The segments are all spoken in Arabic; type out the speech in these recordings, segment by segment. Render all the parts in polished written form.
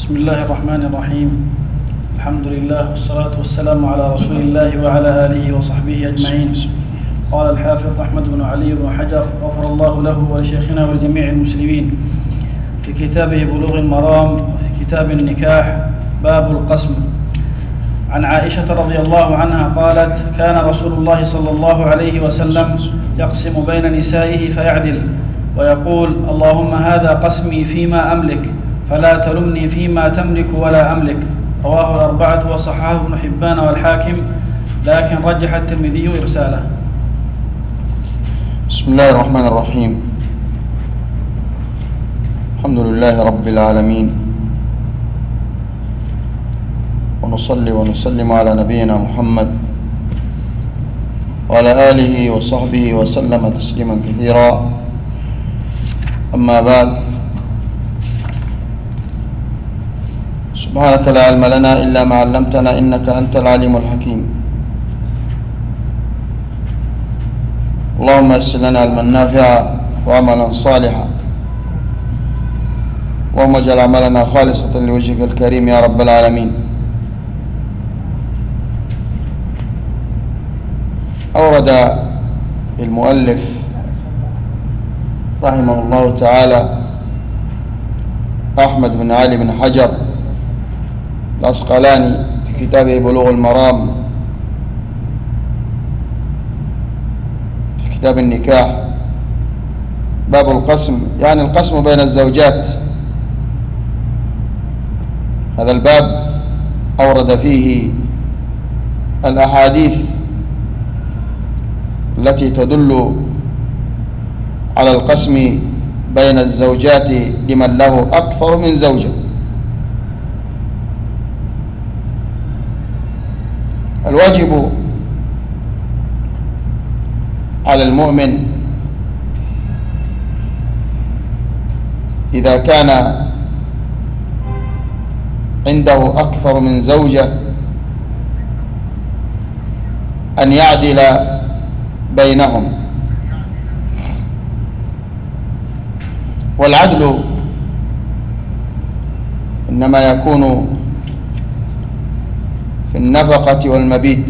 بسم الله الرحمن الرحيم. الحمد لله والصلاة والسلام على رسول الله وعلى آله وصحبه أجمعين. قال الحافظ أحمد بن علي بن حجر غفر الله له ولشيخنا ولجميع المسلمين في كتابه بلوغ المرام في كتاب النكاح باب القسم. عن عائشة رضي الله عنها قالت: كان رسول الله صلى الله عليه وسلم يقسم بين نسائه فيعدل ويقول: اللهم هذا قسمي فيما أملك فلا تلمني فيما تملك ولا أملك. رواه الأربعة وصححه ابن حبان والحاكم، لكن رجح الترمذي إرساله. بسم الله الرحمن الرحيم. الحمد لله رب العالمين، ونصلي ونسلم على نبينا محمد وعلى آله وصحبه وسلم تسليما كثيرا. أما بعد، سبحانك لا علم لنا إلا ما علمتنا إنك أنت العليم الحكيم. اللهم يسر لنا علما نافعا وعملا صالحا، اللهم اجعل عملنا خالصة لوجهك الكريم يا رب العالمين. أورد المؤلف رحمه الله تعالى أحمد بن علي بن حجر العسقلاني في كتابه بلوغ المرام في كتاب النكاح باب القسم، يعني القسم بين الزوجات. هذا الباب أورد فيه الأحاديث التي تدل على القسم بين الزوجات لمن له أكثر من زوجة. الواجب على المؤمن إذا كان عنده أكثر من زوجة أن يعدل بينهم، والعدل إنما يكون في النفقة والمبيت.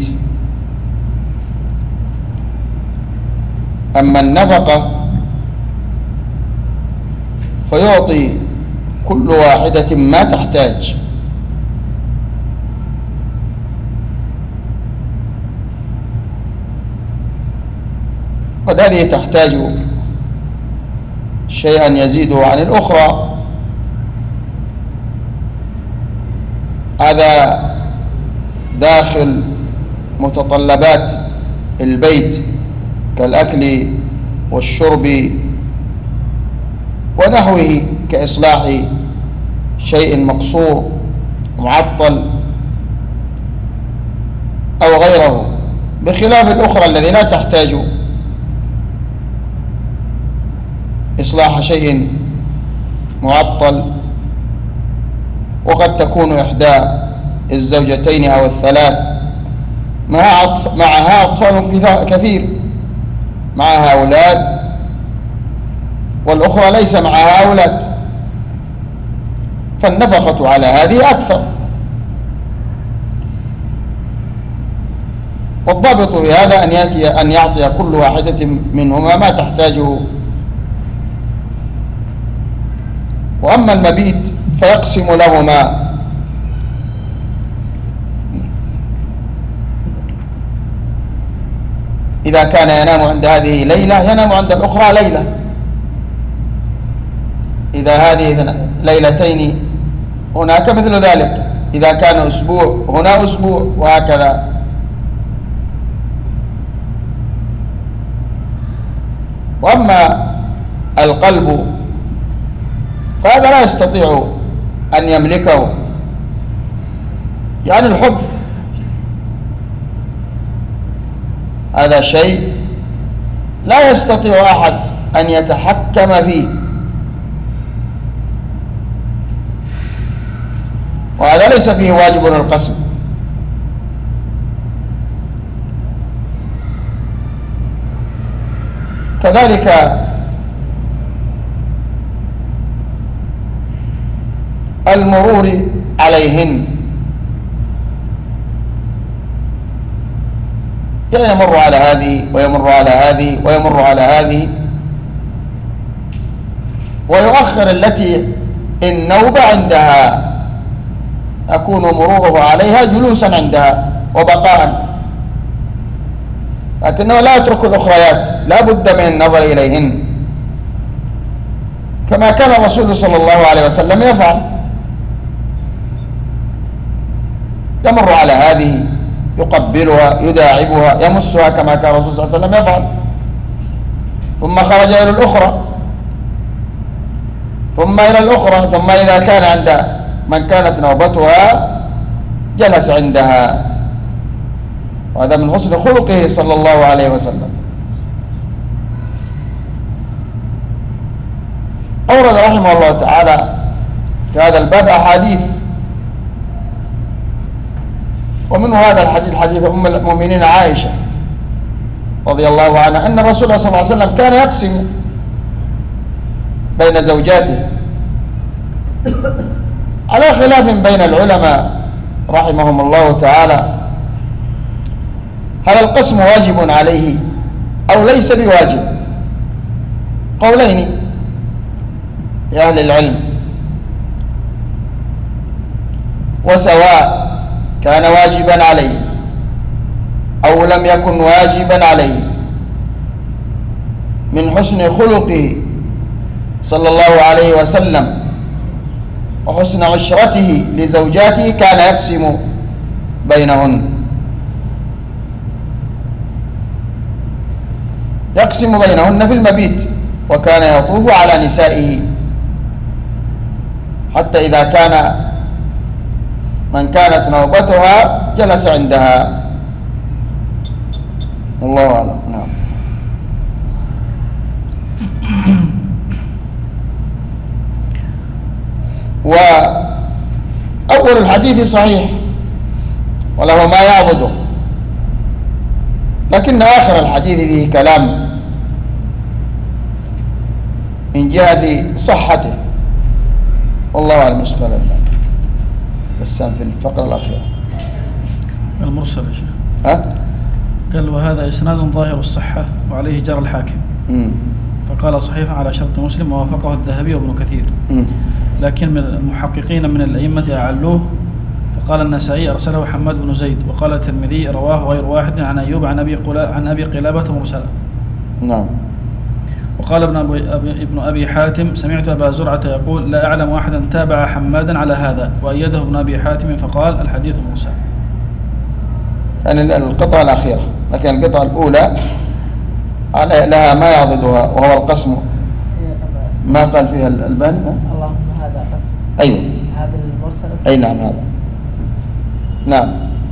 أما النفقة فيعطي كل واحدة ما تحتاج، قد هذه تحتاج شيئا يزيده عن الأخرى. هذا داخل متطلبات البيت كالأكل والشرب ونحوه، كإصلاح شيء مقصور معطل أو غيره، بخلاف الأخرى الذي لا تحتاج إصلاح شيء معطل، وقد تكون إحدى الزوجتين أو الثلاث معها أطفال كثير، معها أولاد، والأخرى ليس معها أولاد، فالنفقة على هذه أكثر. والضابط في هذا أن يعطي كل واحدة منهما ما تحتاجه. وأما المبيت فيقسم لهما إذا كان ينام عند هذه ليلة ينام عند الأخرى ليلة، إذا هذه ليلتين هناك مثل ذلك، إذا كان أسبوع هنا أسبوع، وهكذا. وأما القلب فهذا لا يستطيع أن يملكه، يعني الحب هذا شيء لا يستطيع أحد أن يتحكم فيه، وهذا ليس فيه واجب القسم. كذلك المرور عليهن، يعني يمر على هذه ويمر على هذه ويمر على هذه، ويؤخر التي النوبة عندها يكون مروره عليها جلوسا عندها وبقاء، لكنه لا يترك الأخريات، لا بد من النظر إليهن كما كان الرسول صلى الله عليه وسلم يفعل، يمر على هذه يقبلها يداعبها يمسها كما كان الرسول صلى الله عليه وسلم يفعل، ثم خرج إلى الأخرى، ثم إلى الأخرى، ثم إذا كان عند من كانت نوبتها جلس عندها، وهذا من حسن خلقه صلى الله عليه وسلم. أورد رحمه الله تعالى في هذا الباب أحاديث، ومن هذا الحديث حديث أم المؤمنين عائشة رضي الله عنها أن الرسول صلى الله عليه وسلم كان يقسم بين زوجاته على خلاف بين العلماء رحمهم الله تعالى، هل القسم واجب عليه أو ليس بواجب؟ قولين لأهل العلم، وسواء كان واجبا عليه أو لم يكن واجبا عليه، من حسن خلقه صلى الله عليه وسلم وحسن عشرته لزوجاته كان يقسم بينهن، يقسم بينهن في المبيت، وكان يطوف على نسائه حتى إذا كان من كانت نوبتها جلس عندها، الله أعلم. نعم. وأول الحديث صحيح وله ما يعبده، لكن آخر الحديث فيه كلام من جهة صحته، والله أعلم. يسأل الله بس في الفقرة الأخيرة المرسل يا شيخ ها؟ قال وهذا إسناد ظاهر الصحة وعليه جرى الحاكم، فقال صحيح على شرط مسلم ووافقه الذهبي وابن كثير، لكن من المحققين من الأئمة أعلوه، فقال النسائي أرسله حماد بن زيد، وقال الترمذي رواه غير واحد عن أيوب عن أبي قلابة مرسلا. نعم. وقال ابن أبي حاتم سمعت أبا زرعة يقول لا أعلم أحدا تابع حمادا على هذا، وأيده ابن أبي حاتم فقال الحديث مرسل. يعني القطعة الأخيرة، لكن القطعة الأولى لها ما يعضدها وهو القسم، ما قال فيها الألباني. اللهم هذا قسم. أيوه هذا المرسل. أي نعم هذا. نعم.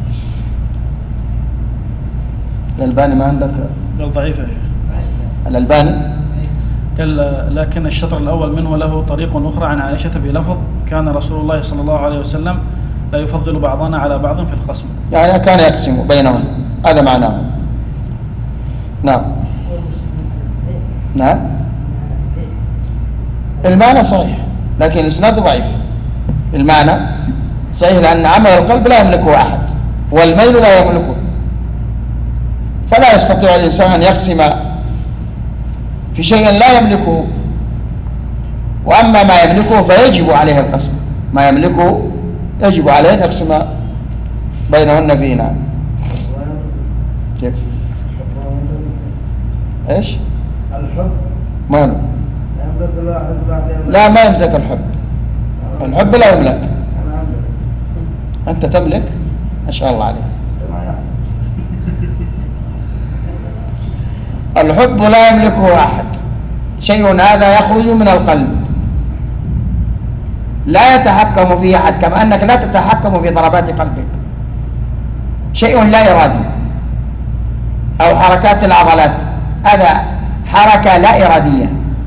الألباني ما عندك؟ قال ضعيف يا شيخ. الألباني قال لكن الشطر الأول منه له طريق أخرى عن عائشة بلفظ كان رسول الله صلى الله عليه وسلم لا يفضل بعضنا على بعض في القسم، يعني كان يقسم بينهم، هذا معناه. نعم. نعم. المعنى صحيح لكن الإسناد ضعيف. المعنى صحيح لأن عمل القلب لا يملكه أحد، والميل لا يملكه، فلا يستطيع الإنسان أن يقسم في شيء لا يملكه، وأما ما يملكه فيجب عليه القسم، ما يملكه يجب عليه أن يقسم بينهن فيه. نعم. كيف؟ ايش؟ الحب ما له؟ يملك الواحد بعد لا ما يملك الحب، الحب لا يملك. أنت تملك؟ ما شاء الله عليك. الحب لا يملكه أحد، شيء هذا يخرج من القلب لا يتحكم فيه أحد، كما أنك لا تتحكم في ضربات قلبك، شيء لا إرادي، أو حركات العضلات، هذا حركة لا إرادية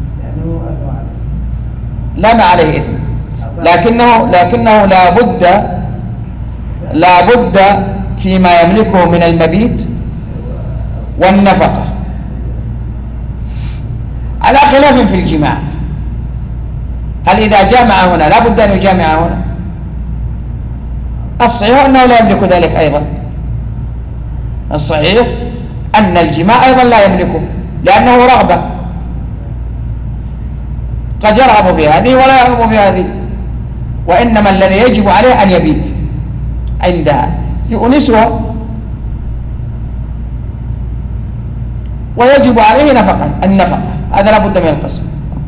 لا ما عليه إثم، لكنه لا بد فيما يملكه من المبيت والنفقة، على خلاف في الجماع. هل إذا جامع هنا لا بد أن يجامع هنا؟ الصحيح أنه لا يملك ذلك أيضا. الصحيح أن الجماع أيضا لا يملكه لأنه رغبة، قد يرغب في هذه ولا يرغب في هذه، وإنما الذي يجب عليه أن يبيت عندها يؤنسها، ويجب عليه النفقة، هذا لا بد من القسم.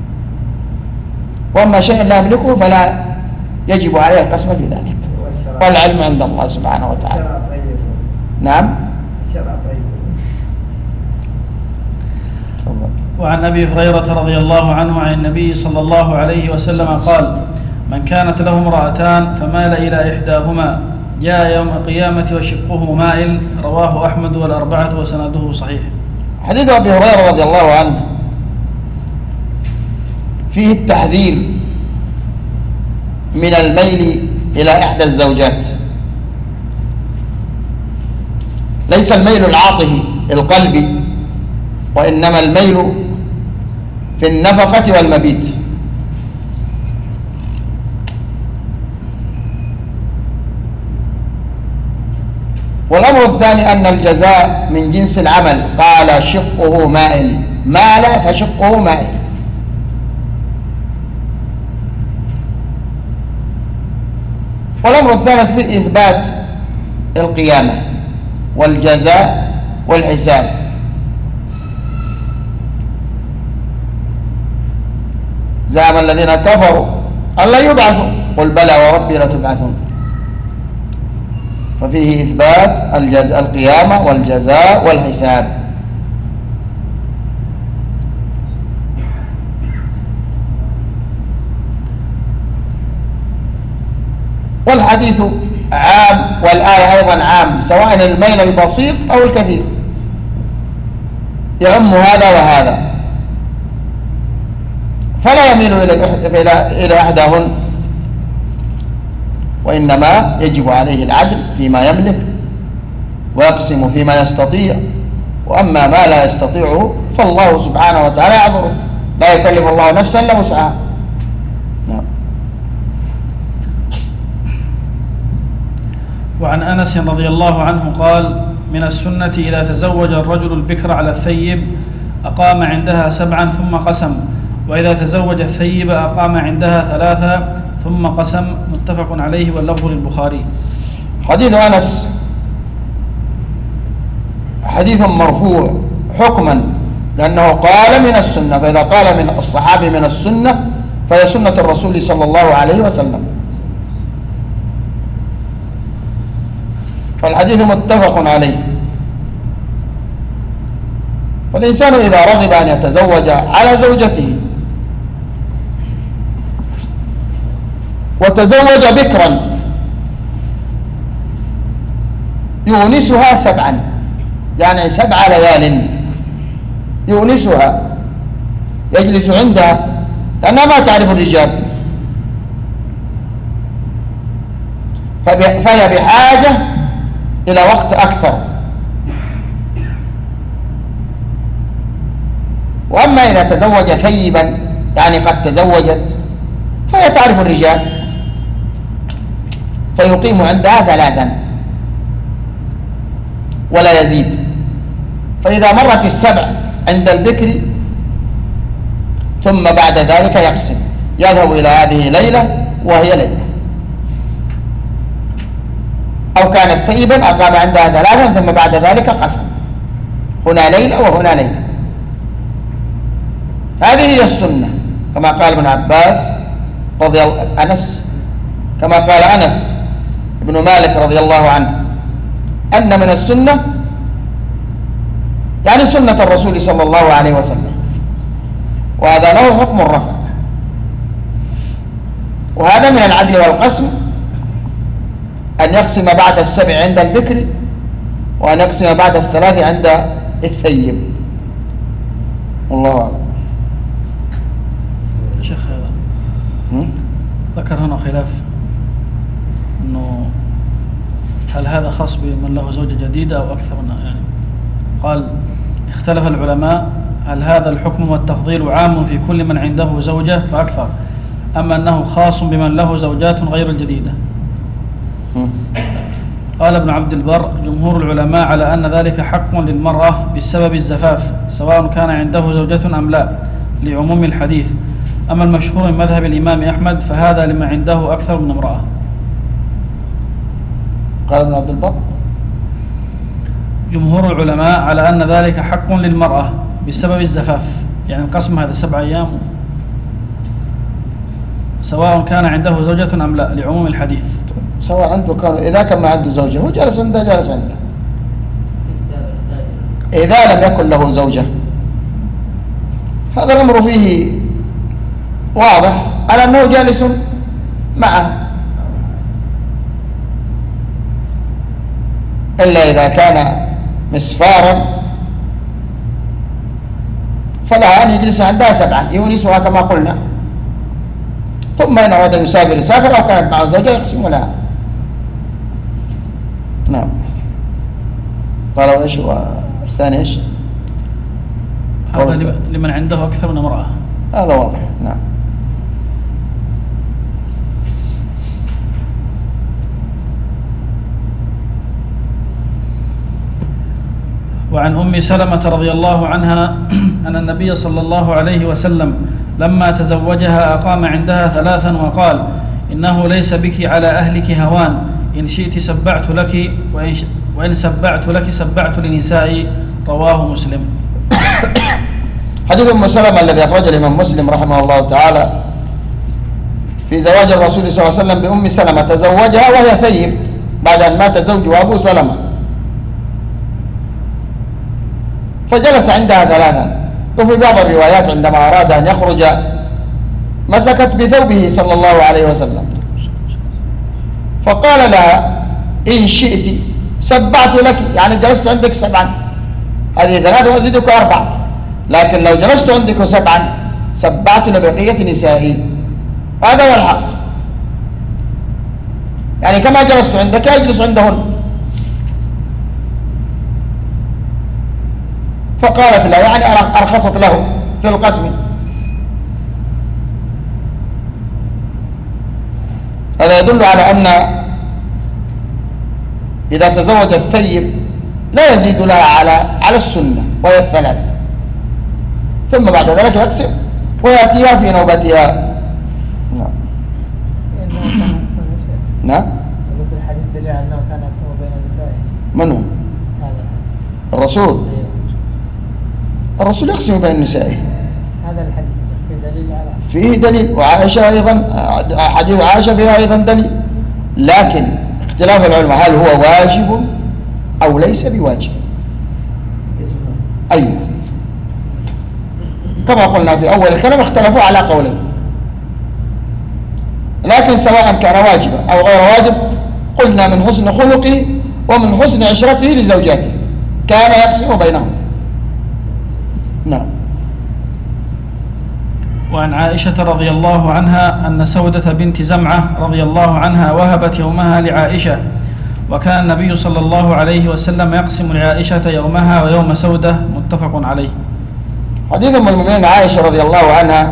وأما شيء لا يملكه فلا يجب عليه القسم في ذلك، والعلم عند الله سبحانه وتعالى. نعم. وعن أبي هريرة رضي الله عنه عن النبي صلى الله عليه وسلم قال: من كانت له امرأتان فمال إلى إحداهما جاء يوم القيامة وشقه مائل. رواه أحمد والأربعة وسنده صحيح. حديث أبي هريرة رضي الله عنه فيه التحذير من الميل إلى إحدى الزوجات. ليس الميل العاطفي القلبي، وإنما الميل في النفقة والمبيت. والأمر الثاني أن الجزاء من جنس العمل، قال شقه مائل، مال فشقه مائل. والأمر الثالث في إثبات القيامة والجزاء والحساب. زعم الذين كفروا أن لا يبعثوا، قل بلى وربي لتبعثون. ففيه إثبات القيامة والجزاء والحساب. والحديث عام والآية أيضا عام، سواء الميل البسيط أو الكثير، يعم هذا وهذا، فلا يميل إلى إحداهن، وإنما يجب عليه العدل فيما يملك ويقسم فيما يستطيع، وأما ما لا يستطيعه فالله سبحانه وتعالى يعذره، لا يكلف الله نفسا إلا وسعها. نعم. وعن أنس رضي الله عنه قال: من السنة إذا تزوج الرجل البكر على الثيب أقام عندها 7 ثم قسم، وإذا تزوج الثيب أقام عندها 3 ثم قسم. متفق عليه واللفظ للبخاري. حديث أنس حديث مرفوع حكما، لأنه قال من السنة، فإذا قال من الصحابي من السنة فهي سنة الرسول صلى الله عليه وسلم. فالحديث متفق عليه. فالإنسان إذا رغب أن يتزوج على زوجته وتزوج بكرا يؤنسها 7، يعني 7 ليال يؤنسها، يجلس عندها لأنها ما تعرف الرجال، فهي بحاجة إلى وقت أكثر. وأما إذا تزوج ثيبا يعني قد تزوجت فهي تعرف الرجال، فيقيم عندها 3 ولا يزيد. فإذا مرت 7 عند البكر ثم بعد ذلك يقسم، يذهب إلى هذه ليلة وهي ليلة، أو كانت ثيبا أقام عندها 3 ثم بعد ذلك قسم، هنا ليلة وهنا ليلة. هذه هي السنة، كما قال ابن عباس رضي الله أنس، كما قال أنس بن مالك رضي الله عنه أن من السنة يعني سنة الرسول صلى الله عليه وسلم، وهذا له حكم الرفع. وهذا من العدل والقسم أن يقسم بعد 7 عند البكر، وأن يقسم بعد 3 عند الثيب. الله أعلم. شيخ ذكر هنا خلاف، أنه هل هذا خاص بمن له زوجة جديدة أو أكثر من، يعني قال اختلف العلماء هل هذا الحكم والتفضيل عام في كل من عنده زوجة فأكثر، أما أنه خاص بمن له زوجات غير الجديدة. قال ابن عبد البر: جمهور العلماء على أن ذلك حق للمرأة بسبب الزفاف سواء كان عنده زوجة أم لا، لعموم الحديث. أما المشهور من مذهب الإمام أحمد فهذا لما عنده أكثر من امرأة. قال ابن عبد البر: جمهور العلماء على أن ذلك حق للمرأة بسبب الزفاف، يعني القسم هذا 7 أيام سواء كان عنده زوجة أم لا، لعموم الحديث. سواء عنده إذا كان ما عنده زوجة هو جالس عنده جالس عنده. إذا لم يكن له زوجة هذا الأمر فيه واضح على أنه جالس معه، إلا إذا كان مسفارا فلا أن يجلس عندها 7 يونسها كما قلنا، ثم إن أراد يسافر أو كانت معه زوجة يقسم لها. نعم. قالوا إيش والثاني إيش؟ هذا لمن عنده أكثر من امرأة. هذا واضح. نعم. وعن أم سلمة رضي الله عنها أن النبي صلى الله عليه وسلم لما تزوجها أقام عندها 3 وقال: إنه ليس بك على أهلك هوان، إن شئت سبعت لك وإن سبعت لك سبعت لنسائي. رواه مسلم. حديث أم سلمة الذي أخرجه الإمام مسلم رحمه الله تعالى في زواج الرسول صلى الله عليه وسلم بأم سلمة، تزوجها وهي ثيب بعد أن مات زوجها أبو سلمة، فجلس عندها 3. وفي بعض الروايات عندما أراد أن يخرج مسكت بثوبه صلى الله عليه وسلم فقال لها: إن شئت سبعت لك، يعني جلست عندك 7، هذه 3 وأزيدك 4، لكن لو جلست عندك 7 سبعت لبقية نسائي. هذا هو الحق، يعني كما جلست عندك أجلس عندهن. فقالت لا، يعني أرخصت له في القسم. هذا يدل على أن إذا تزوج الثيب لا يزيد لها على السنة وهي 3، ثم بعد ذلك يقسم ويأتيها في نوبتها. نعم. نعم. في الحديث دليل على أنه كان يقسم بين نسائه. من هو؟ الرسول. الرسول يقسم بين نسائه. هذا الحديث فيه دليل على فيه دليل، وعائشة أيضا حديث عائشة فيها أيضا دليل، لكن اختلاف العلماء هل هو واجب أو ليس بواجب. أيوه، كما قلنا في أول الكلام اختلفوا على قولين، لكن سواء كان واجبا أو غير واجب قلنا من حسن خلقه ومن حسن عشرته لزوجاته كان يقسم بينهم. نعم. وعن عائشة رضي الله عنها أن سودة بنت زمعة رضي الله عنها وهبت يومها لعائشة، وكان النبي صلى الله عليه وسلم يقسم لعائشة يومها ويوم سودة. متفق عليه. حديث أم المؤمنين عائشة رضي الله عنها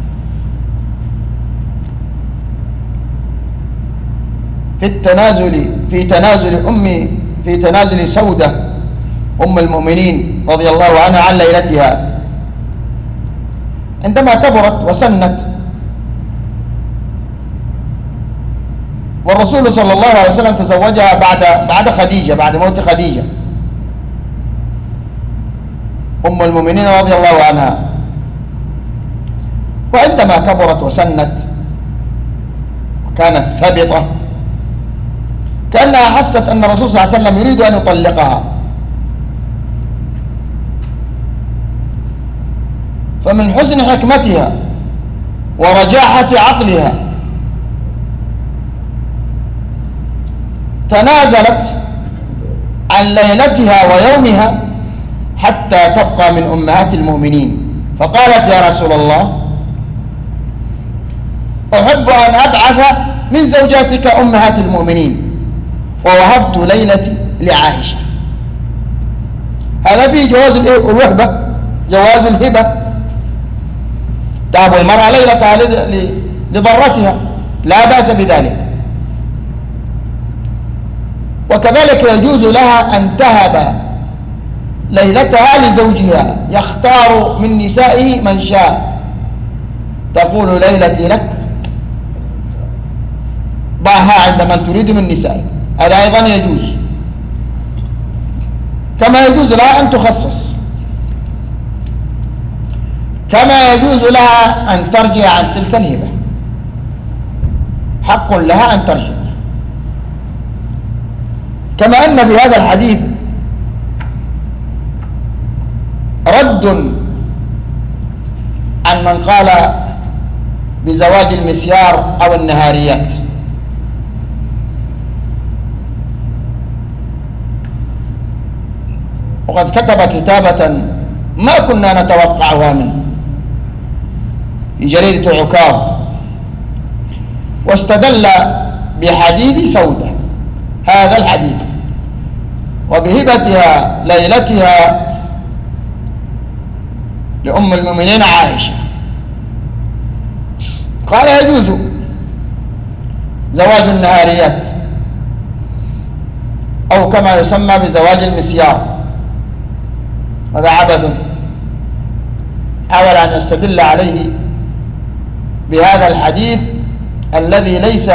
في تنازل سودة أم المؤمنين رضي الله عنها عن ليلتها عندما كبرت وسنت، والرسول صلى الله عليه وسلم تزوجها بعد خديجة، بعد موت خديجة أم المؤمنين رضي الله عنها. وعندما كبرت وسنت وكانت ثبطة كأنها حست أن الرسول صلى الله عليه وسلم يريد أن يطلقها، فمن حسن حكمتها ورجاحة عقلها تنازلت عن ليلتها ويومها حتى تبقى من أمهات المؤمنين، فقالت: يا رسول الله، أحب أن أبعث من زوجاتك أمهات المؤمنين، ووهبت ليلتي لعائشة. هذا فيه جواز الوهبة، جواز الهبة، تهب المرأة ليلتها لضرتها، لا بأس بذلك. وكذلك يجوز لها أن تهب ليلتها لزوجها، يختار من نسائه من شاء، تقول ليلتي لك، ضعها عند من تريد من نسائك، هذا أيضا يجوز. كما يجوز لها أن تخصص، كما يجوز لها أن ترجع عن تلك الهبة، حق لها أن ترجع. كما أن في هذا الحديث رد عن من قال بزواج المسيار أو النهاريات. وقد كتب كتابة ما كنا نتوقعها منه في جريدة عكاظ، واستدل بحديث سودة هذا الحديث وبهبتها ليلتها لأم المؤمنين عائشة، قال يجوز زواج النهاريات أو كما يسمى بزواج المسيار، هذا عبث. حاول أن يستدل عليه بهذا الحديث الذي ليس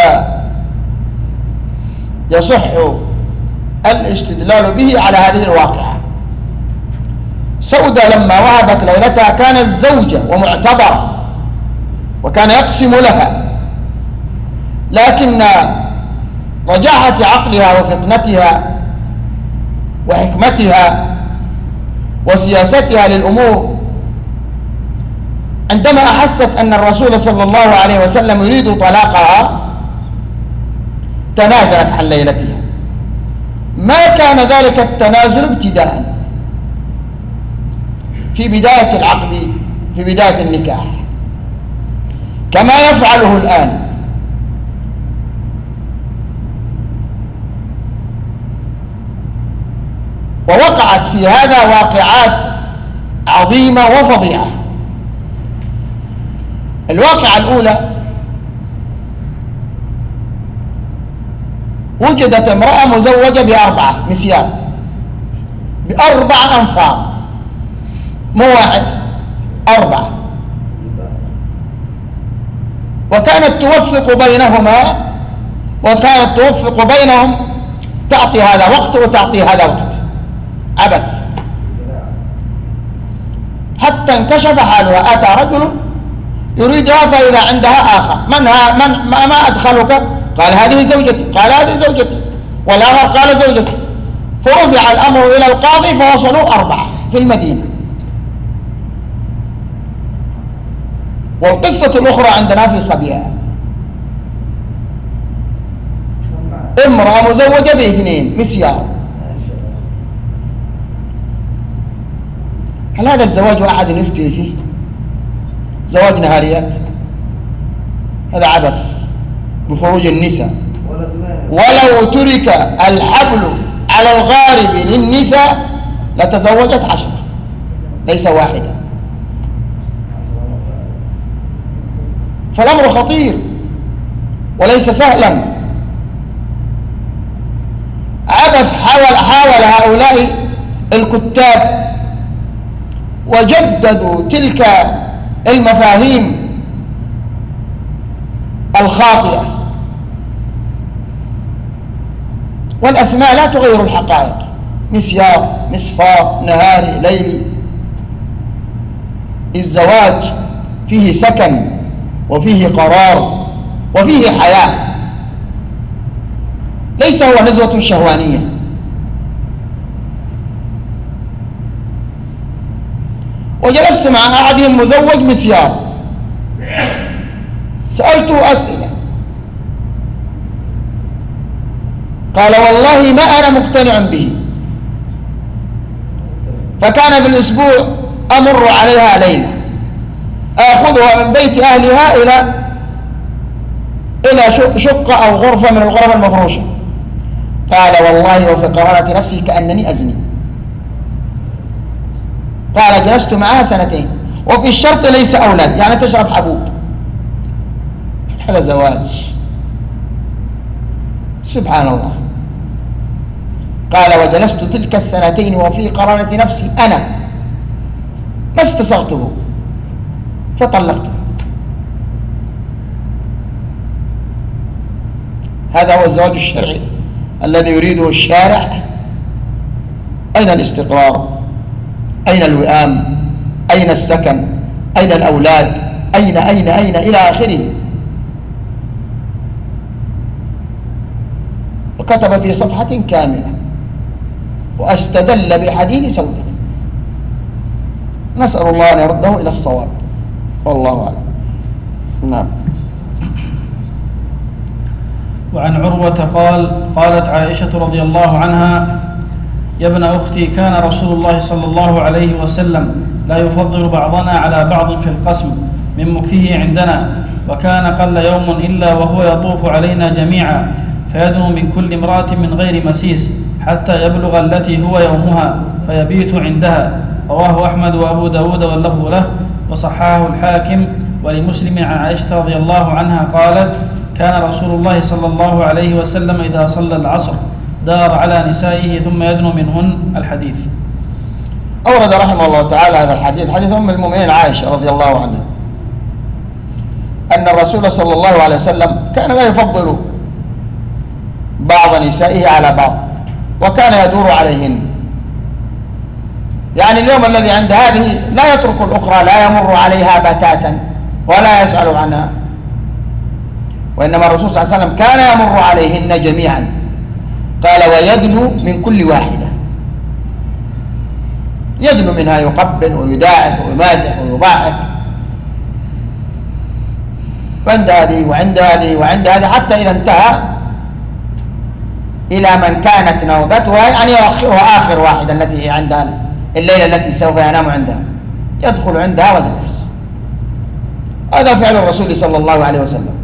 يصح الاستدلال به على هذه الواقعة. سودة لما وهبت ليلتها كانت زوجة ومعتبرة وكان يقسم لها، لكن رجاحة عقلها وفطنتها وحكمتها وسياستها للأمور عندما أحست أن الرسول صلى الله عليه وسلم يريد طلاقها تنازلت عن ليلتها. ما كان ذلك التنازل ابتداء في بداية العقد، في بداية النكاح، كما يفعله الآن. ووقعت في هذا واقعات عظيمة وفظيعة. الواقعة الأولى وجدت امرأة مزوجة بأربعة مسيار، بأربع أنفار، مو واحد، أربعة، وكانت توفق بينهما، وكانت توفق بينهم، تعطي هذا وقت وتعطي هذا وقت، عبث. حتى انكشف حالها، أتى رجل يريدها فإذا عندها آخر، ما أدخلك؟ قال هذه زوجتي، قال هذه زوجتي، والآخر قال زوجتي، فرفع الأمر إلى القاضي فوصلوا أربعة في المدينة. والقصة الأخرى عندنا في صبيان، امرأة مزوجة باثنين مسيار. هل هذا الزواج أحد يفتي فيه؟ زواج نهاريات، هذا عبث بفروج النساء. ولو ترك الحبل على الغارب للنساء لتزوجت 10، ليس واحدا. فالأمر خطير وليس سهلا. عبث. حاول هؤلاء الكتاب وجددوا تلك المفاهيم الخاطئة، والأسماء لا تغير الحقائق، مسيار، مسفار، نهاري، ليلي. الزواج فيه سكن وفيه قرار وفيه حياة، ليس هو نزوة شهوانية. وجلست مع أحدهم مزوج مسيار، سألته أسئلة، قال والله ما أنا مقتنع به. فكان بالأسبوع أمر عليها ليلة آخذها من بيت أهلها إلى شقة أو غرفة من الغرف المفروشة. قال والله وفي قرارة نفسي كأنني أزني. قال جلست معها 2 سنين وفي الشرط ليس أولاد، يعني تشرب حبوب. هذا زواج؟ سبحان الله. قال وجلست تلك السنتين وفي قرارة نفسي أنا ما استسغته فطلقته. هذا هو الزواج الشرعي الذي يريده الشارع. أين الاستقرار؟ أين الوئام؟ أين السكن؟ أين الأولاد؟ أين إلى آخره. وكتب في صفحة كاملة واستدل بحديث سودة. نسأل الله أن يرده إلى الصواب والله أعلم. نعم. وعن عروة قالت عائشة رضي الله عنها: يا ابن أختي، كان رسول الله صلى الله عليه وسلم لا يفضل بعضنا على بعض في القسم من مكثه عندنا، وكان قل يوم إلا وهو يطوف علينا جميعا فيدنو من كل امرأة من غير مسيس حتى يبلغ التي هو يومها فيبيت عندها. رواه أحمد وأبو داود واللفظ له، وصححه الحاكم. ولمسلم عن عائشة رضي الله عنها قالت: كان رسول الله صلى الله عليه وسلم إذا صلى العصر دار على نسائه ثم يدنو منهن. الحديث. أورد رحمه الله تعالى هذا الحديث، حديث أم المؤمنين عائشة رضي الله عنها، أن الرسول صلى الله عليه وسلم كان لا يفضل بعض نسائه على بعض، وكان يدور عليهن. يعني اليوم الذي عند هذه لا يترك الأخرى، لا يمر عليها بتاتا ولا يسأل عنها، وإنما الرسول صلى الله عليه وسلم كان يمر عليهن جميعا. قال: ويدنو من كل واحدة، يدنو منها يقبل ويداعب ويمازح ويضاحك، وعند هذه وعند هذه وعند هذه، حتى إذا انتهى إلى من كانت نوبتها، يعني يؤخرها آخر واحدة التي هي عندها الليلة التي سوف ينام عندها، يدخل عندها وجلس. هذا فعل الرسول صلى الله عليه وسلم.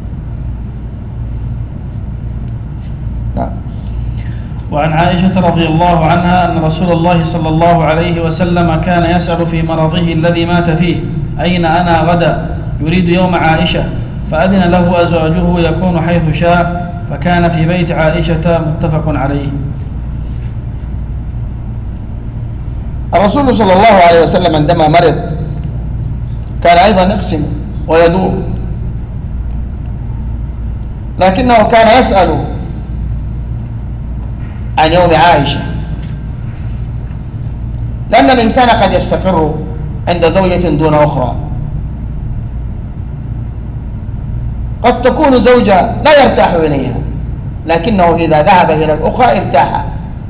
وعن عائشة رضي الله عنها أن رسول الله صلى الله عليه وسلم كان يسأل في مرضه الذي مات فيه: أين أنا غدا؟ يريد يوم عائشة، فأذن له أزواجه يكون حيث شاء، فكان في بيت عائشة. متفق عليه. الرسول صلى الله عليه وسلم عندما مرض كان أيضا يقسم ويدور، لكنه كان يسأل عن يوم عائشة، لأن الإنسان قد يستقر عند زوجة دون أخرى. قد تكون زوجة لا يرتاح إليها، لكنه إذا ذهب إلى الأخرى ارتاح.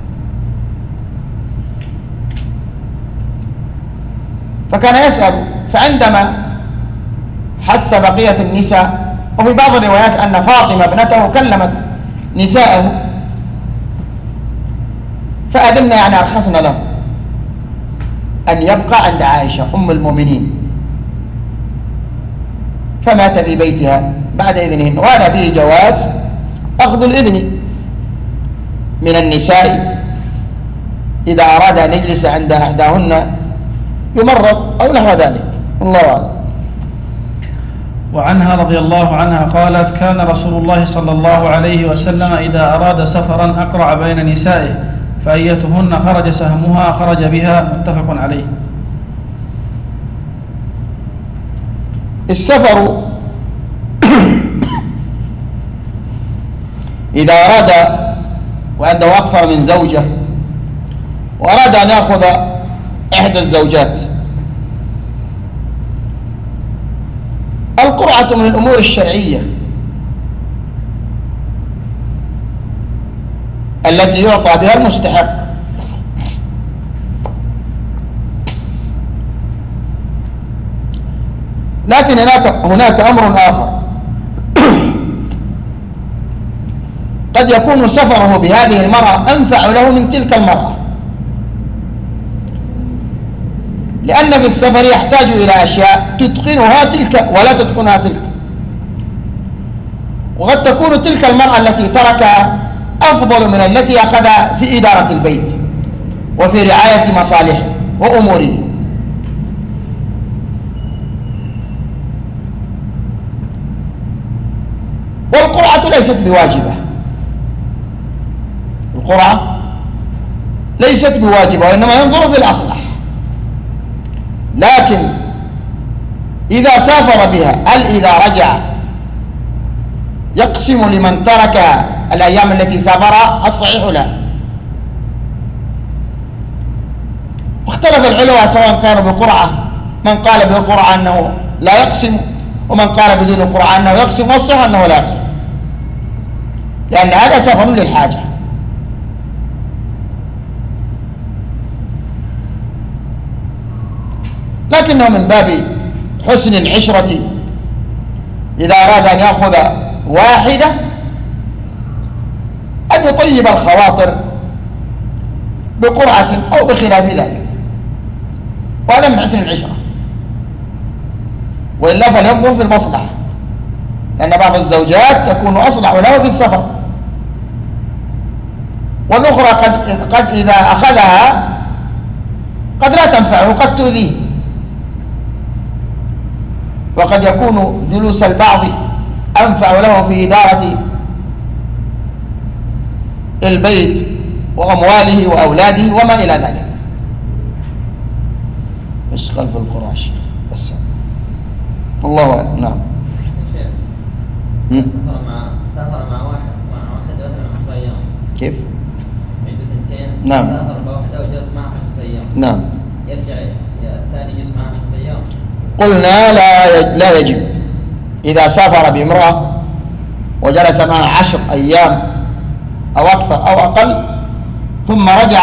فكان يسأل، فعندما حس بقية النساء، وفي بعض الروايات أن فاطمة ابنته كلمت نساءه فأذن، يعني أرخصنا له أن يبقى عند عائشة أم المؤمنين، فمات في بيتها بعد إذنهن. وهذا فيه جواز أخذ الإذن من النساء إذا أراد أن يجلس عند إحداهن يمرض أو نحو ذلك، الله أعلم. وعنها رضي الله عنها قالت: كان رسول الله صلى الله عليه وسلم إذا أراد سفرا أقرع بين نسائه، فأيتهن خرج سهمها خرج بها. متفق عليه. السفر إذا أراد وعنده أكثر من زوجة وأراد أن يأخذ إحدى الزوجات، القرعة من الأمور الشرعية التي يعطى بها المستحق، لكن هناك أمر آخر. قد يكون سفره بهذه المرأة أنفع له من تلك المرأة، لأن في السفر يحتاج إلى أشياء تتقنها تلك ولا تتقنها تلك، وقد تكون تلك المرأة التي تركها أفضل من التي أخذها في إدارة البيت وفي رعاية مصالحه وأموره. والقرعة ليست بواجبة، القرعة ليست بواجبة، وإنما ينظر في الأصلح. لكن إذا سافر بها هل إذا رجع يقسم لمن ترك الأيام التي سافرها؟ الصحيح لا. واختلف العلماء سواء كانوا بقرعة، من قال بالقرعة أنه لا يقسم، ومن قال بدون القرعة أنه يقسم، والصحيح أنه لا يقسم، لأن هذا سفر للحاجة. لكنه من باب حسن العشرة إذا أراد أن يأخذ واحدة أن يطيب الخواطر بقرعة أو بخلاف ذلك، وهذا من حسن العشرة. وإلا فلينظر في المصلحة، لأن بعض الزوجات تكون أصلح له في السفر، والأخرى قد إذا أخذها قد لا تنفعه، قد تؤذيه، وقد يكون جلوس البعض أنفع له في إدارة البيت وأمواله وأولاده وما إلى ذلك. إيش خلف القرآن الشيخ بس الله أعلم. نعم. سافر مع واحد مثلا 10 أيام. كيف؟ عنده ثنتين. نعم. سافر بواحدة وجلس معه 10 أيام. نعم. يرجع الثاني يجلس معه 10 أيام. قلنا لا يجب. إذا سافر بامرأة وجلس معها 10 أيام أو أكثر أو أقل ثم رجع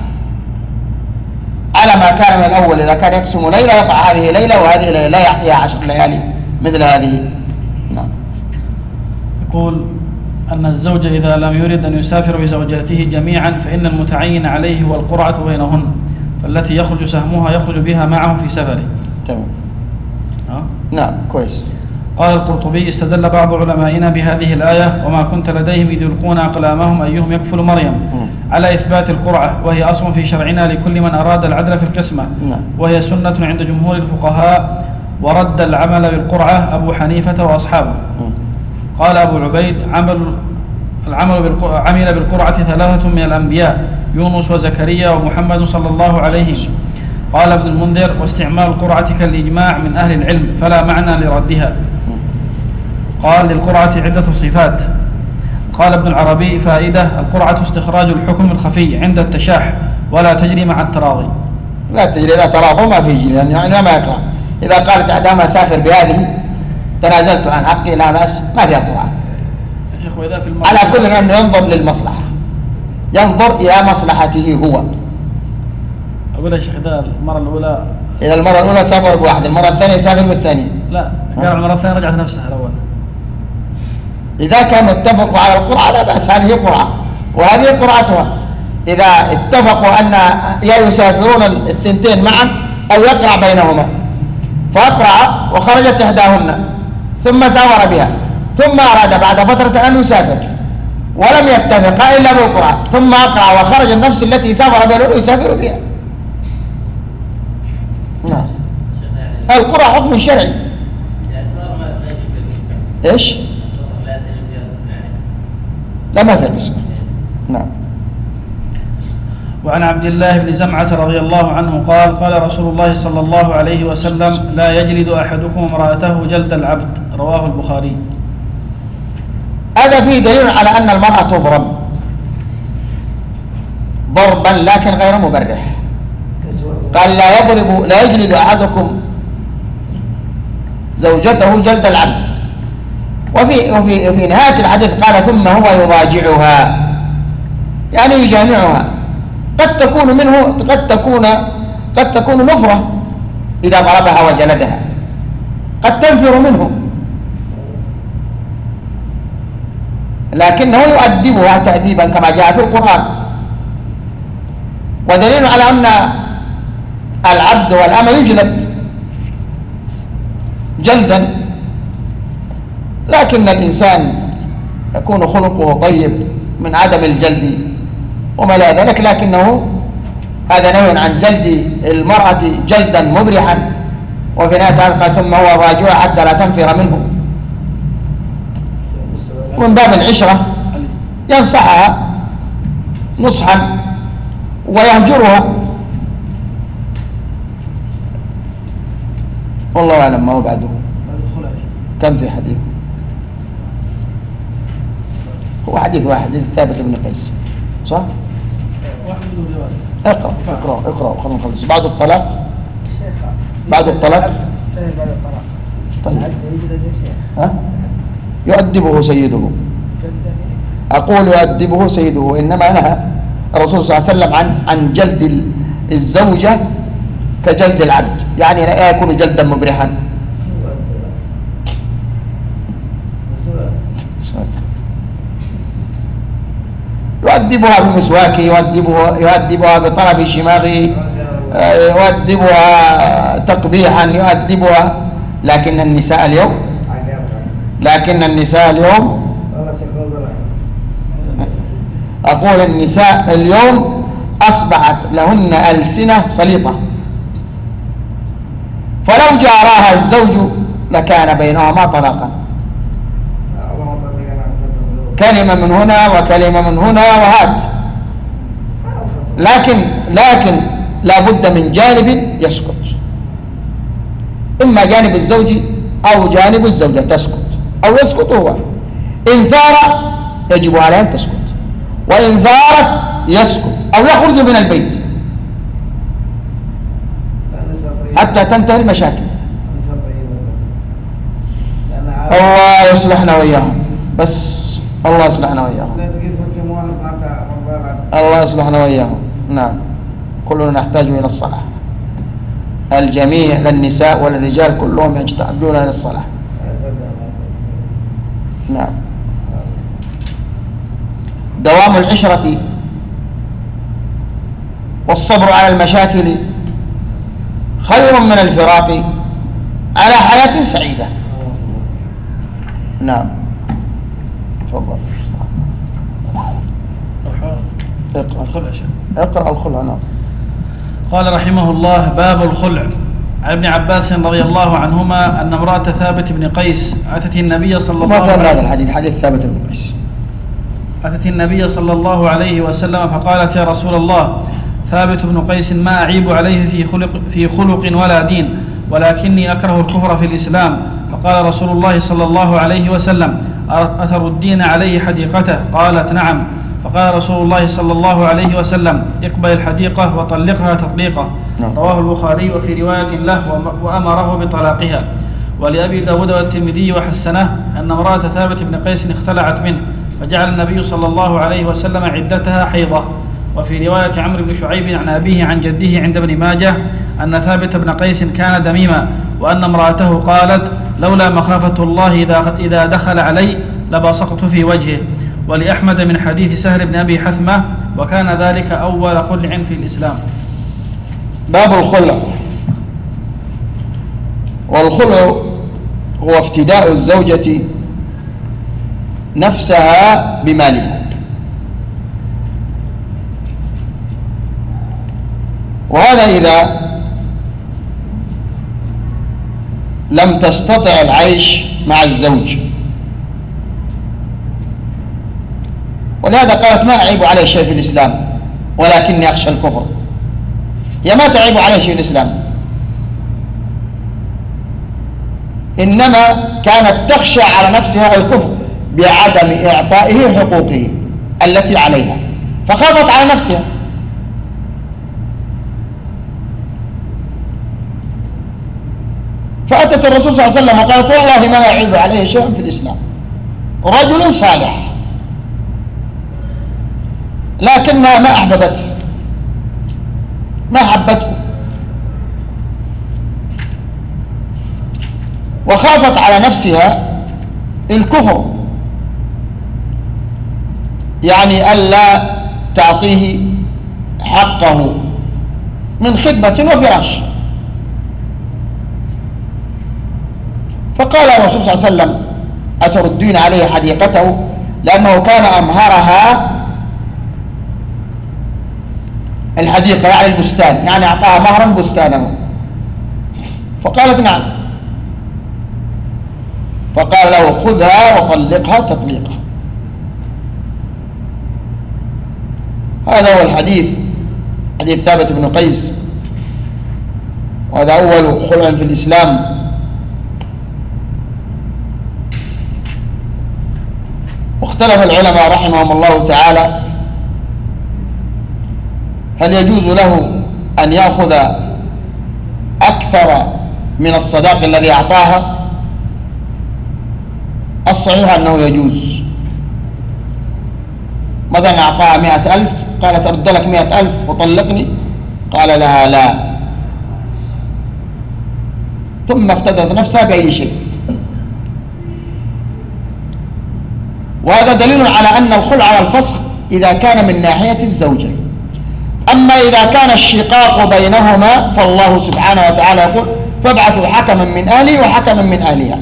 على ما كان من الأول، إذا كان يقسم ليلة يقع هذه ليلة وهذه ليلة، لا يعطيها 10 ليالي مثل هذه. نعم. يقول أن الزوج إذا لم يرد أن يسافر بزوجاته جميعا فإن المتعين عليه هو القرعة بينهن، فالتي يخرج سهمها يخرج بها معه في سفره. تمام. نعم كويس. قال القرطبي: استدل بعض علمائنا بهذه الآية: وما كنت لديهم إذ يلقون أقلامهم أيهم يكفل مريم، على إثبات القرعة، وهي أصل في شرعنا لكل من أراد العدل في القسمة، وهي سنة عند جمهور الفقهاء، ورد العمل بالقرعة أبو حنيفة وأصحابه. قال أبو عبيد: عمل بالقرعة 3 من الأنبياء، يونس وزكريا ومحمد صلى الله عليه وسلم. قال ابن المنذر: واستعمال القرعة كالإجماع من أهل العلم، فلا معنى لردها. قال: للقرعة عدة صفات. قال ابن العربي: فائدة: القرعة استخراج الحكم الخفي عند التشاح، ولا تجري مع التراضي. لا تجري، لا تراضي ما في، يعني ما يكره. إذا قالت أحدهما سافر بهذه تنازلت عن حقي لا بأس، ما فيها قرعة. على كل أنه ينظر للمصلحة، ينظر إلى مصلحته هو. أقول يا شيخ إذا المرة الأولى، إذا المرة الأولى سافر بواحد، المرة الثانية سافر بالثانية. لا، قال المرة الثانية رجعت نفسها الأول. إذا كانوا اتفقوا على القرعة لا بأس، هذه قرعة وهذه قرعتها. إذا اتفقوا أن يا يسافرون الثنتين معا أو يقرع بينهما، فأقرع وخرجت إحداهن ثم سافر بها، ثم أراد بعد فترة أن يسافر ولم يتفقا إلا بالقرعة، ثم أقرع وخرج النفس التي سافر بها يسافر بها. نعم. القرعة حكم شرعي. إيش؟ لا ما في الاسم. نعم. وعن عبد الله بن زمعة رضي الله عنه قال: قال رسول الله صلى الله عليه وسلم: لا يجلد أحدكم امرأته جلد العبد. رواه البخاري. هذا فيه دليل على أن المرأة تضرب ضربا لكن غير مبرح. قال: لا يجلد أحدكم زوجته جلد العبد. وفي نهاية الحديث قال: ثم هو يضاجعها، يعني يجامعها. قد تكون نفرة إذا ضربها وجلدها، قد تنفر منه، لكنه يؤدبها تأديبا كما جاء في القرآن. ودليل على أن العبد والأمة يجلد جلدا، لكن الإنسان يكون خلقه طيب من عدم الجلد وما لا ذلك، لكنه هذا نوع عن جلد المرأة جلدا مبرحا. وفي نهاية قال: ثم هو راجع حتى لا تنفر منه. من باب العشرة ينصحها نصحا ويهجرها. والله أعلم ما هو بعده. كم في حديث؟ هو حديث واحد، حديث ثابت بن قيس، صح؟ اقرأ اقرأ اقرأ خلينا نخلص. بعد الطلاق، بعد الطلاق طيب ها؟ يؤدبه سيده. أقول يؤدبه سيده، إنما نهى الرسول صلى الله عليه وسلم عن جلد الزوجة كجلد العبد، يعني لا يكون جلدا مبرحا. يؤدبها بمسواكه، يؤدبها بطرف شماغه، يؤدبها تقبيحا، يؤدبها. لكن النساء اليوم أقول النساء اليوم أصبحت لهن ألسنة سليطة، فلو جاراها الزوج لكان بينهما طلاقا، كلمة من هنا وكلمة من هنا وهات. لكن لا بد من جانب يسكت، إما جانب الزوج أو جانب الزوجة تسكت، أو يسكت هو. إن ثار يجب عليه أن تسكت، وإن ثارت يسكت أو يخرج من البيت حتى تنتهي المشاكل. الله يصلحنا وإياهم، بس الله يصلحنا وإياهم، الله يصلحنا وإياهم. نعم، كلنا نحتاج إلى الصلاح، الجميع، للنساء وللرجال كلهم يحتاجون إلى الصلاح. نعم. دوام العشرة والصبر على المشاكل خير من الفراق على حياة سعيدة. نعم، تفضل. اقرأ الخلع. نعم. قال رحمه الله: باب الخلع. عن ابن عباس رضي الله عنهما أن امرأة ثابت بن قيس أتت النبي صلى الله عليه وسلم. هذا الحديث حديث ثابت بن قيس. أتت النبي صلى الله عليه وسلم فقالت: يا رسول الله، ثابت بن قيس ما أعيب عليه في خلق ولا دين، ولكني أكره الكفر في الإسلام. فقال رسول الله صلى الله عليه وسلم: أتردين عليه حديقته؟ قالت: نعم. فقال رسول الله صلى الله عليه وسلم: اقبل الحديقة وطلقها تطليقة. رواه البخاري وفي رواية له وأمره بطلاقها. ولأبي داود والترمذي وحسنه أن امرأة ثابت بن قيس اختلعت منه، فجعل النبي صلى الله عليه وسلم عدتها حيضة. وفي رواية عمرو بن شعيب عن أبيه عن جده عند ابن ماجه أن ثابت بن قيس كان دميما، وأن امرأته قالت: لولا مخافة الله إذا دخل علي لبصقت في وجهه. ولأحمد من حديث سهل بن أبي حثمة: وكان ذلك أول خلع في الإسلام. باب الخلع. والخلع هو افتداء الزوجة نفسها بمالها، وهذا إذا لم تستطع العيش مع الزوج. ولهذا قالت: ما أعيب عليه شيء في الإسلام ولكني أخشى الكفر. هي ما تعيب عليه شيء في الإسلام، إنما كانت تخشى على نفسها الكفر بعدم إعطائه حقوقه التي عليها، فخافت على نفسها. فأتت الرسول صلى الله عليه وسلم وقالت: والله ما أعيب عليه شيء في الإسلام، رجل صالح، لكنها ما أحببته، ما حبته، وخافت على نفسها الكفر، يعني ألا تعطيه حقه من خدمة وفراش. فقال الرسول صلى الله عليه وسلم: أتردين عليه حديقته؟ لأنه كان أمهرها الحديقة، يعني البستان، يعني أعطاها مهرا بستانه. فقالت: نعم. فقال له: خذها وطلقها تطليقا. هذا هو الحديث حديث ثابت بن قيس، وهذا أول خلع في الإسلام. واختلف العلماء رحمهم الله تعالى هل يجوز له أن يأخذ أكثر من الصداق الذي أعطاها. الصحيح أنه يجوز. مثلا أعطاها 100,000، قالت أرد لك 100,000 وطلقني، قال لها لا، ثم افتدت نفسها بأي شيء. وهذا دليل على أن الخلع والفسخ إذا كان من ناحية الزوجة. أما إذا كان الشقاق بينهما فالله سبحانه وتعالى يقول فابعثوا حكما من أهله وحكما من أهلها.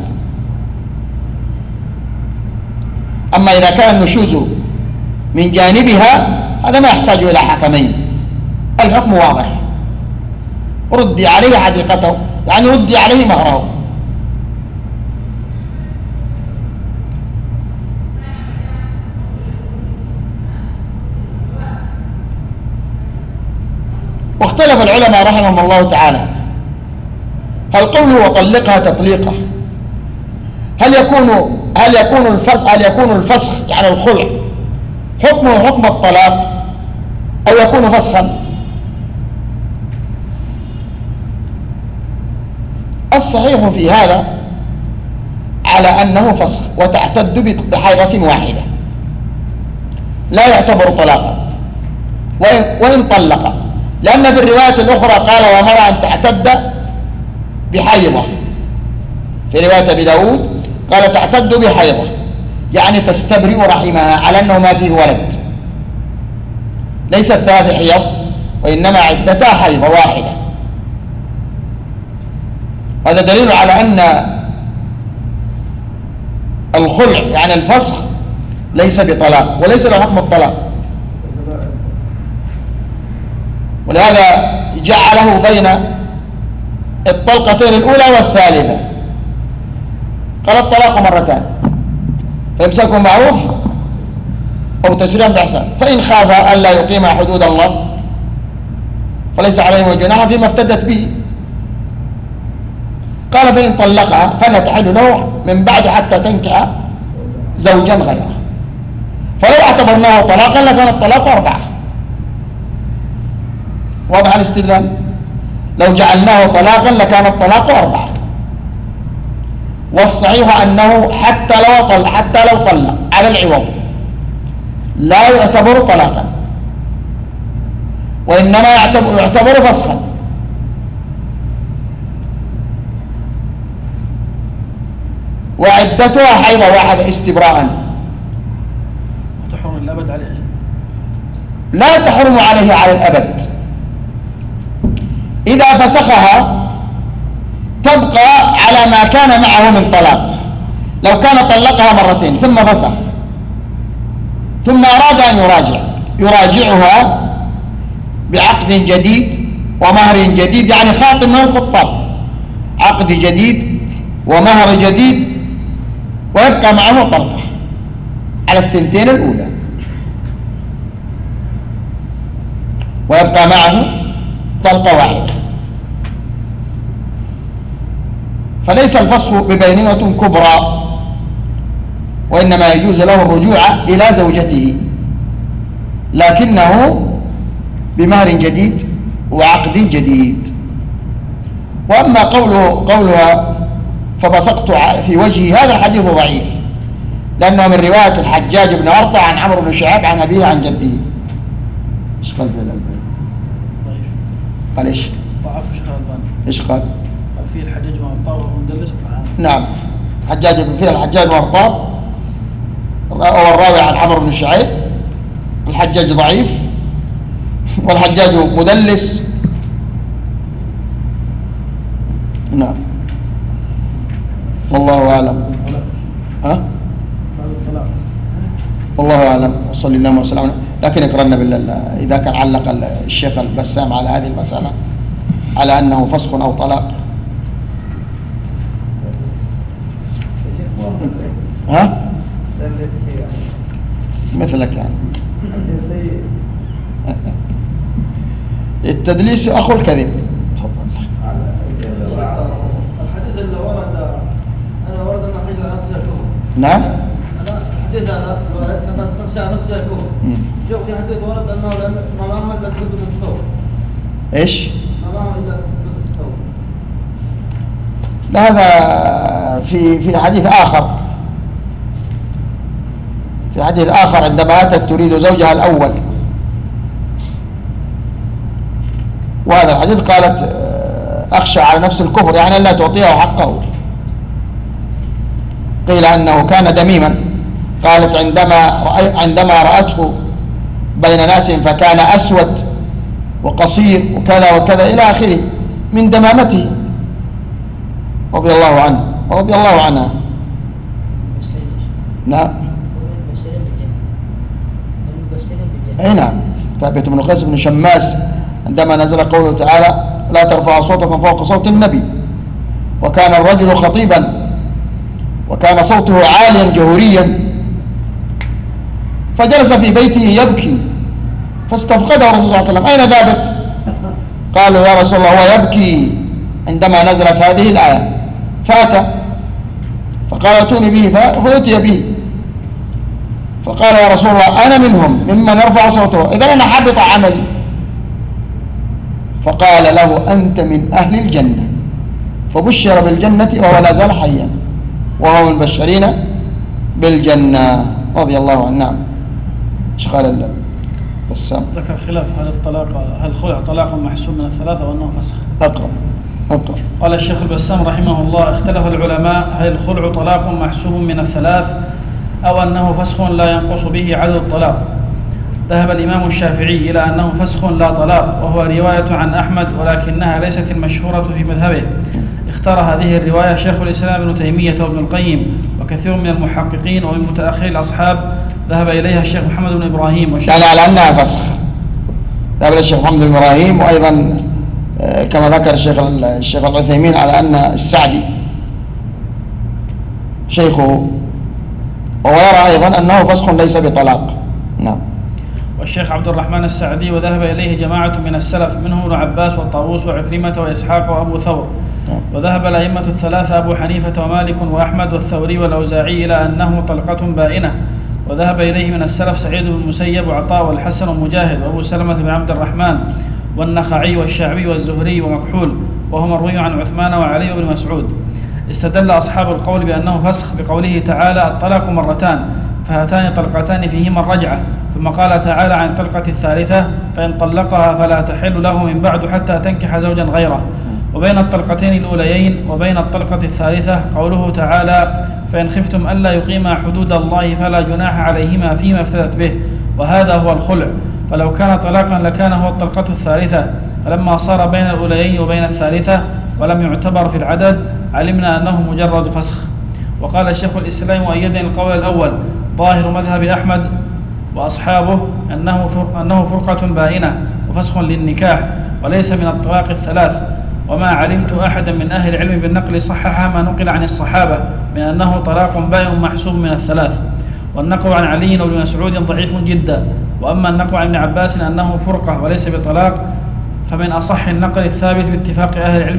أما إذا كان النشوز من جانبها هذا ما يحتاج إلى حكمين، الحكم واضح، ردي عليه حديقته، يعني ردي عليه مهره. واختلف العلماء رحمهم الله تعالى هل قوله وطلقها تطليقه هل يكون الفسخ يعني الخلع حكمه حكم الطلاق أو يكون فسخا؟ الصحيح في هذا على أنه فسخ، وتعتد بحيضة واحدة، لا يعتبر طلاقا وإن طلق، لأن في الرواية الأخرى قال وأمر أن تعتد بحيضة. في رواية أبي داود قال تعتد بحيضة، يعني تستبرئ رحمها على أنه ما فيه ولد، ليست 3 حيض وإنما عدتها حيضة واحدة. هذا دليل على أن الخلع يعني الفسخ ليس بطلاق وليس له حكم الطلاق، ولهذا جعله بين الطلقتين الأولى والثالثة. قال الطلاق مرتان، فإمساك معروف أو تسريح بإحسان، فإن خاف ألا يقيم حدود الله فليس عليهم جناح فيما افتدت به. قال فإن طلقها فلا تحل له من بعد حتى تنكح زوجا غيره. فلو اعتبرناه طلاقا لكان الطلاق 4. واضح الاستدلال؟ لو جعلناه طلاقا لكان الطلاق 4. والصحيح أنه حتى لو طلق على العوض لا يعتبر طلاقا، وإنما يعتبر فسخا. وعدتها حيضة واحدة استبراء. تحرم الأبد عليه؟ لا تحرم عليه على الأبد. إذا فسخها تبقى على ما كان معه من طلاق. لو كان طلقها مرتين ثم فسخ ثم أراد أن يراجعها بعقد جديد ومهر جديد، يعني خاطب من الخطاب، عقد جديد ومهر جديد، ويبقى معه طلقة على 2 الأولى، ويبقى معه طلقة واحدة. فليس الفسخ ببينونة كبرى، وإنما يجوز له الرجوع إلى زوجته، لكنه بمهر جديد وعقد جديد. وأما قولها فبصقت في وجهي، هذا الحديث ضعيف، لأنه من رواية الحجاج بن أرطع عن عمرو بن شعيب عن أبيه عن جده. إيش قال في الألباني؟ ضعيف. قال إيش؟ ضعف شيخ الألباني. إيش قال؟ قال فيه الحجاج بن أرطاب وهو مدلس. نعم، الحجاج بن أرطاب هو الراوي عن عمرو بن شعيب. الحجاج ضعيف والحجاج مدلس. نعم، والله أعلم. والله أعلم. صلى الله وسلم. لكن اقرأنا إذا كان علق الشيخ البسام على هذه المسألة على أنه فسخ أو طلاق. ها؟ مثلك يعني. التدليس أخو الكذب. تفضل. الحديث اللي ورد أنا ورد أن خشى على نفسه الكفر. نعم. أنا الحديث هذا ورد أن تخشى على نفسه الكفر. شوف في حديث ورد أنه ما معهم إلا كتب التوبة. إيش؟ ما معهم إلا كتب التوبة. هذا في حديث آخر. في حديث آخر عندما أتت تريد زوجها الأول، وهذا الحديث قالت أخشى على نفس الكفر، يعني لا تعطيه حقه. قيل أنه كان دميما، قالت عندما رأته بين ناس فكان أسود وقصير وكذا وكذا إلى آخره من دمامته رضي الله عنه ورضي الله عنها. نعم. أي نعم. ثابت بن قيس بن شماس عندما نزل قوله تعالى لا ترفع صوتكم فوق صوت النبي، وكان الرجل خطيبا وكان صوته عاليا جهوريا، فجلس في بيته يبكي، فاستفقده الرسول صلى الله عليه وسلم أين ثابت؟ قالوا يا رسول الله هو يبكي عندما نزلت هذه الآية، فأتى فقال اتوني به، فأتي به فقال يا رسول الله أنا منهم ممن يرفع صوته، إذا أنا حبط عملي. فقال له أنت من أهل الجنة، فبشر بالجنة وهو لا زال حيا، وهو من المبشرين بالجنة رضي الله عنه. نعم. ايش قال بسام؟ ذكر خلاف هل الطلاق هل خلع طلاق محسوب من الثلاثة وأنه فسخ؟ اقرأ. قال الشيخ البسام رحمه الله اختلف العلماء هل الخلع طلاق محسوب من الثلاث أو أنه فسخ لا ينقص به عدد الطلاق. ذهب الإمام الشافعي إلى أنه فسخ لا طلاق، وهو رواية عن أحمد ولكنها ليست المشهورة في مذهبه. اختار هذه الرواية شيخ الإسلام ابن تيمية وابن القيم وكثير من المحققين ومن متأخري الأصحاب ذهب إليها الشيخ محمد بن إبراهيم يعني على أنها فسخ. ذهب الشيخ محمد بن إبراهيم، وأيضا كما ذكر الشيخ العثيمين على أن السعدي شيخه، ويرى أيضا أنه فسخ ليس بطلاق. نعم. والشيخ عبد الرحمن السعدي وذهب إليه جماعة من السلف منهم ابن عباس والطاووس وعكرمة وإسحاق وأبو ثور. وذهب الأئمة الثلاثة أبو حنيفة ومالك وأحمد والثوري والأوزاعي إلى أنه طلقة بائنة. وذهب إليه من السلف سعيد بن المسيب وعطاء والحسن ومجاهد وأبو سلمة بن عبد الرحمن والنخعي والشعبي والزهري ومكحول، وهو مروي عن عثمان وعلي بن مسعود. استدل أصحاب القول بأنه فسخ بقوله تعالى الطلاق مرتان فهاتان طلقتان فيهما الرجعة، ثم قال تعالى عن الطلقة الثالثة فإن طلقها فلا تحل له من بعد حتى تنكح زوجا غيره. وبين الطلقتين الأوليين وبين الطلقة الثالثة قوله تعالى فإن خفتم ألا يقيما حدود الله فلا جناح عليهما فيما افتدت به، وهذا هو الخلع. فلو كان طلاقا لكان هو الطلقة الثالثة، فلما صار بين الأوليين وبين الثالثة ولم يعتبر في العدد علمنا أنه مجرد فسخ. وقال الشيخ الإسلام مؤيدا القول الأول ظاهر مذهب أحمد وأصحابه أنه فرقة بائنة وفسخ للنكاح وليس من الطلاق الثلاث، وما علمت أحدا من أهل العلم بالنقل صحح ما نقل عن الصحابة من أنه طلاق بائن محسوب من الثلاث. والنقل عن علي وابن مسعود ضعيف جدا، وأما النقل عن ابن عباس أنه فرقة وليس بطلاق فمن أصح النقل الثابت باتفاق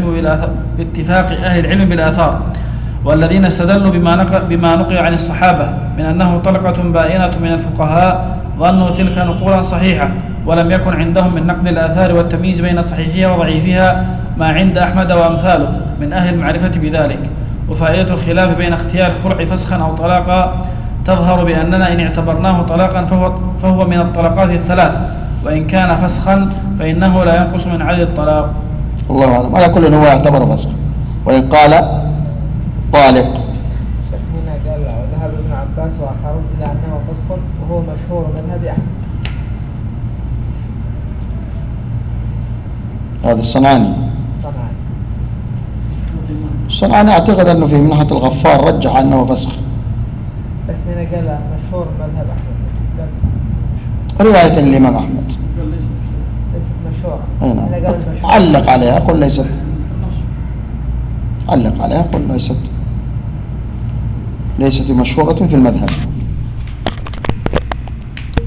أهل العلم بالآثار. والذين استدلوا بما نقل عن الصحابة من أنه طلقة بائنة من الفقهاء ظنوا تلك نقولا صحيحة، ولم يكن عندهم من نقل الآثار والتمييز بين صحيحها وضعيفها ما عند أحمد وأمثاله من أهل المعرفة بذلك. وفائدة الخلاف بين اختيار الخلع فسخا أو طلاقا تظهر بأننا إن اعتبرناه طلاقا فهو من الطلقات الثلاث، وإن كان فسخا فإنه لا ينقص من عدد الطلاق. الله أعلم. على كل هو يعتبر فسخ، وإن قال طالق. هنا قال وذهب ابن عباس وآخرون إلى أنه فسخ وهو مشهور مذهب أحمد. هذا الصنعاني أعتقد أنه في منحة الغفار رجح أنه فسخ، بس هنا قال مشهور مذهب أحمد، رواية الإمام أحمد ليست مشهورة. علق عليها قل ليست، علق عليها قل ليست مشهورة في المذهب.